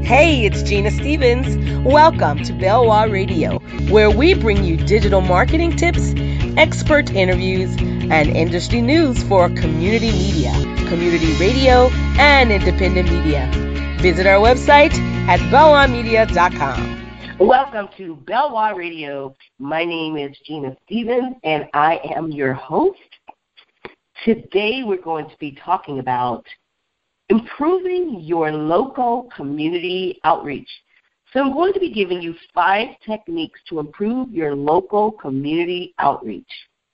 Hey, it's Gina Stevens. Welcome to Belwa Radio, where we bring you digital marketing tips, expert interviews, and industry news for community media, community radio, and independent media. Visit our website at belwamedia.com. Welcome to Belwa Radio. My name is Gina Stevens, and I am your host. Today we're going to be talking about improving your local community outreach. So I'm going to be giving you 5 techniques to improve your local community outreach.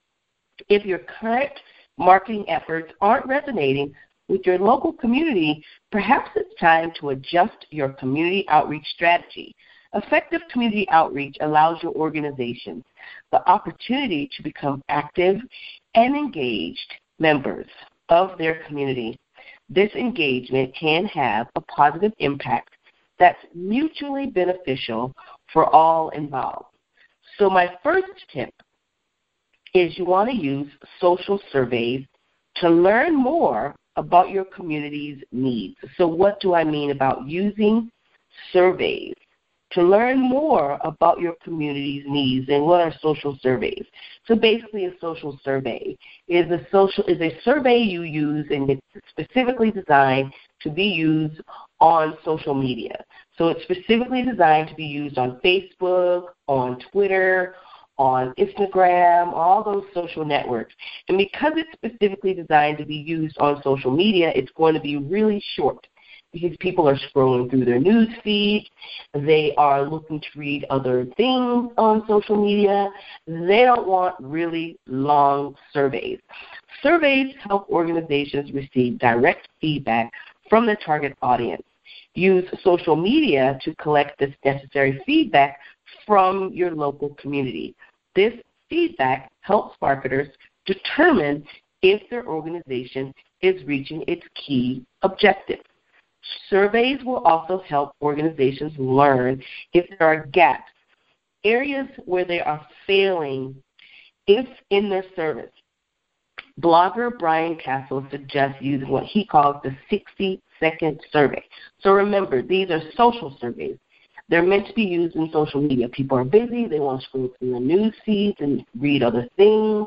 If your current marketing efforts aren't resonating with your local community, perhaps it's time to adjust your community outreach strategy. Effective community outreach allows your organization the opportunity to become active and engaged members of their community. This engagement can have a positive impact that's mutually beneficial for all involved. So my first tip is you want to use social surveys to learn more about your community's needs. So what do I mean about using surveys to learn more about your community's needs? And what are social surveys? So basically a social survey is a survey you use, and it's specifically designed to be used on social media. So it's specifically designed to be used on Facebook, on Twitter, on Instagram, all those social networks. And because it's specifically designed to be used on social media, it's going to be really short, because people are scrolling through their news feed. They are looking to read other things on social media. They don't want really long surveys. Surveys help organizations receive direct feedback from their target audience. Use social media to collect this necessary feedback from your local community. This feedback helps marketers determine if their organization is reaching its key objectives. Surveys will also help organizations learn if there are gaps, areas where they are failing in their service. Blogger Brian Castle suggests using what he calls the 60-second survey. So remember, these are social surveys. They're meant to be used in social media. People are busy. They want to scroll through their news feeds and read other things.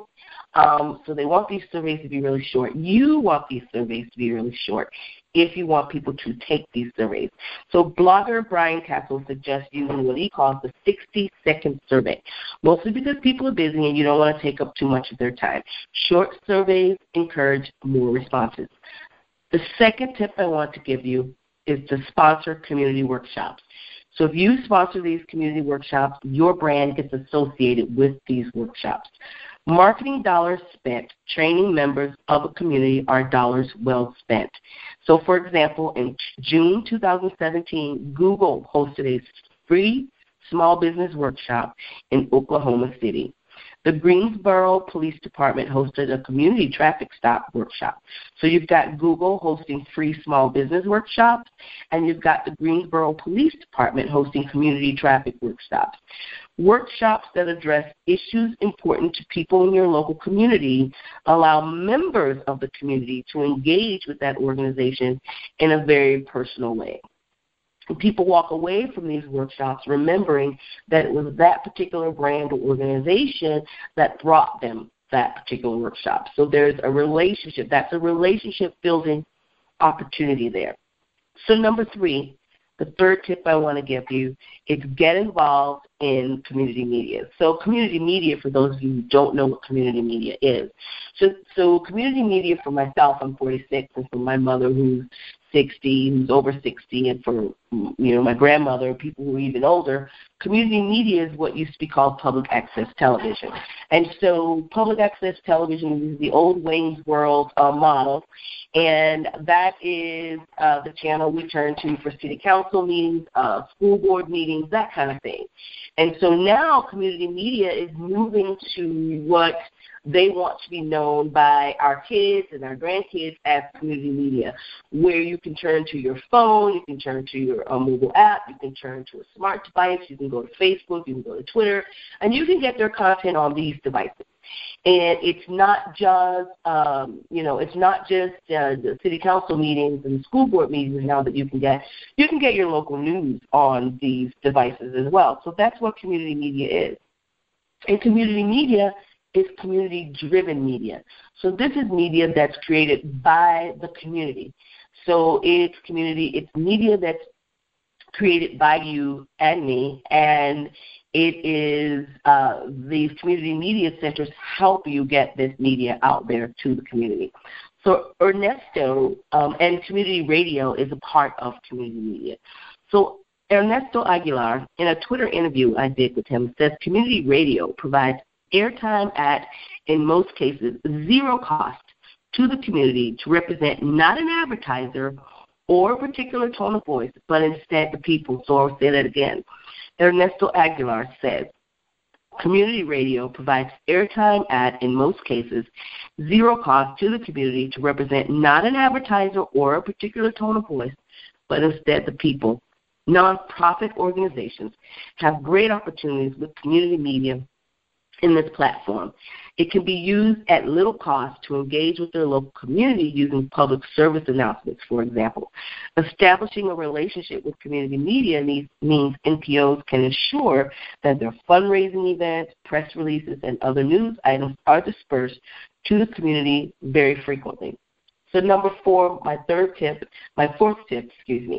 So they want these surveys to be really short. You want these surveys to be really short if you want people to take these surveys. So blogger Brian Castle suggests using what he calls the 60-second survey, mostly because people are busy and you don't want to take up too much of their time. Short surveys encourage more responses. The second tip I want to give you is to sponsor community workshops. So if you sponsor these community workshops, your brand gets associated with these workshops. Marketing dollars spent training members of a community are dollars well spent. So, for example, in June 2017, Google hosted a free small business workshop in Oklahoma City. The Greensboro Police Department hosted a community traffic stop workshop. So you've got Google hosting free small business workshops, and you've got the Greensboro Police Department hosting community traffic workshops. Workshops that address issues important to people in your local community allow members of the community to engage with that organization in a very personal way. People walk away from these workshops remembering that it was that particular brand or organization that brought them that particular workshop. So there's a relationship. That's a relationship building opportunity there. So number 3, the third tip I want to give you is get involved in community media. So community media, for those of you who don't know what community media is. So community media for myself, I'm 46, and for my mother who's 60, who's over 60, and for my grandmother, people who are even older, community media is what used to be called public access television. And so public access television is the old Wayne's World model, and that is the channel we turn to for city council meetings, school board meetings, that kind of thing. And so now community media is moving to what they want to be known by our kids and our grandkids as community media, where you can turn to your phone, you can turn to your mobile app, you can turn to a smart device, you can go to Facebook, you can go to Twitter, and you can get their content on these devices. And it's not just, it's not just the city council meetings and school board meetings now that you can get. You can get your local news on these devices as well. So that's what community media is. And community media is community-driven media. So this is media that's created by the community. So it's media that's created by you and me, and it is these community media centers help you get this media out there to the community. So Ernesto and community radio is a part of community media. So Ernesto Aguilar, in a Twitter interview I did with him, says community radio provides airtime at, in most cases, zero cost to the community to represent not an advertiser or a particular tone of voice, but instead the people. So I'll say that again. Ernesto Aguilar says, community radio provides airtime at, in most cases, zero cost to the community to represent not an advertiser or a particular tone of voice, but instead the people. Nonprofit organizations have great opportunities with community media in this platform. It can be used at little cost to engage with their local community using public service announcements, for example. Establishing a relationship with community media means NPOs can ensure that their fundraising events, press releases, and other news items are dispersed to the community very frequently. So number 4, my fourth tip,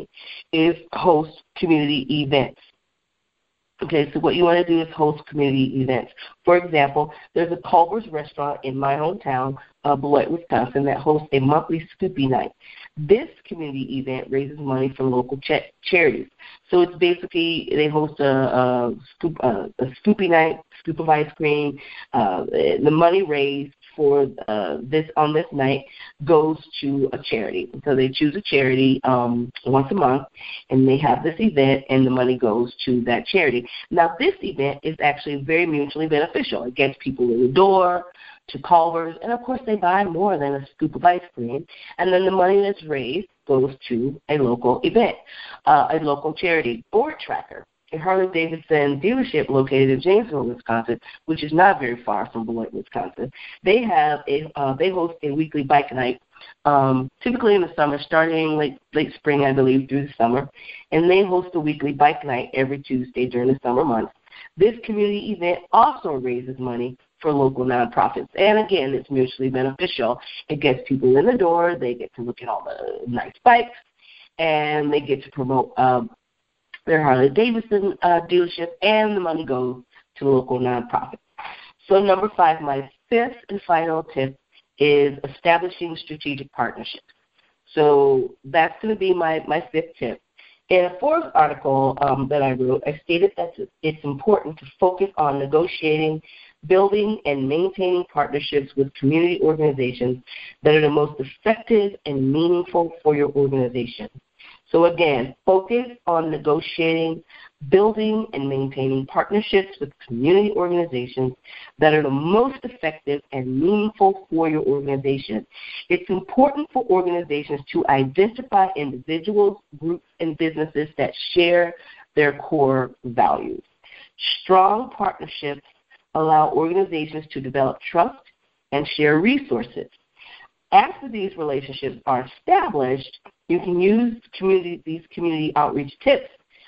is host community events. Okay, so what you want to do is host community events. For example, there's a Culver's restaurant in my hometown, Beloit, Wisconsin, that hosts a monthly Scoopy Night. This community event raises money from local charities. So it's basically they host a Scoopy Night, scoop of ice cream. The money raised for this night goes to a charity. So they choose a charity once a month, and they have this event, and the money goes to that charity. Now, this event is actually very mutually beneficial. It gets people in the door to Culver's, and of course they buy more than a scoop of ice cream, and then the money that's raised goes to a local event, a local charity. Board Tracker, a Harley-Davidson dealership located in Janesville, Wisconsin, which is not very far from Beloit, Wisconsin. They host a weekly bike night, typically in the summer, starting late spring, I believe, through the summer, and they host a weekly bike night every Tuesday during the summer months. This community event also raises money for local nonprofits, and again, it's mutually beneficial. It gets people in the door, they get to look at all the nice bikes, and they get to promote their Harley-Davidson dealership, and the money goes to local nonprofits. So number 5, my 5th and final tip is establishing strategic partnerships. So that's going to be my 5th tip. In a Forbes article that I wrote, I stated that it's important to focus on negotiating, building, and maintaining partnerships with community organizations that are the most effective and meaningful for your organization. So again, focus on negotiating, building, and maintaining partnerships with community organizations that are the most effective and meaningful for your organization. It's important for organizations to identify individuals, groups, and businesses that share their core values. Strong partnerships allow organizations to develop trust and share resources. After these relationships are established, you can use these community outreach tips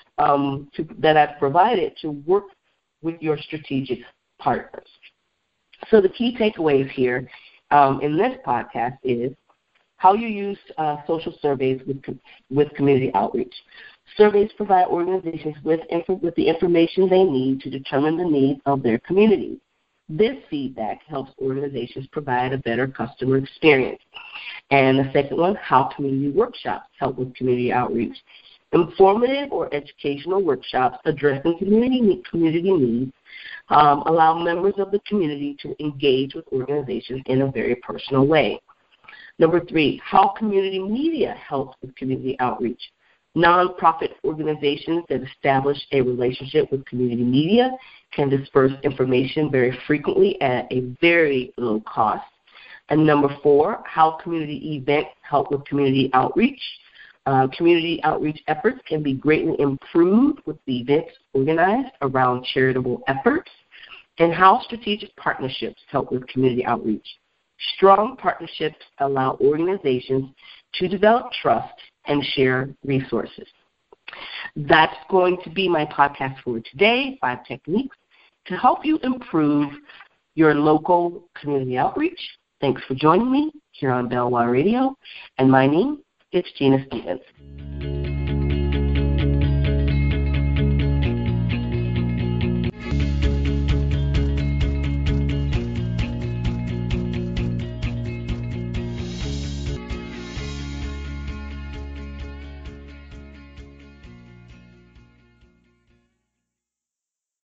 that I've provided to work with your strategic partners. So the key takeaways here in this podcast is how you use social surveys with community outreach. Surveys provide organizations with the information they need to determine the needs of their communities. This feedback helps organizations provide a better customer experience. And the second one, how community workshops help with community outreach. Informative or educational workshops addressing community needs allow members of the community to engage with organizations in a very personal way. Number 3, how community media helps with community outreach. Nonprofit organizations that establish a relationship with community media can disperse information very frequently at a very low cost. And number 4, how community events help with community outreach. Community outreach efforts can be greatly improved with the events organized around charitable efforts. and how strategic partnerships help with community outreach. Strong partnerships allow organizations to develop trust and share resources. That's going to be my podcast for today, 5 techniques to help you improve your local community outreach. Thanks for joining me here on Bell Y Radio, and my name is Gina Stevens.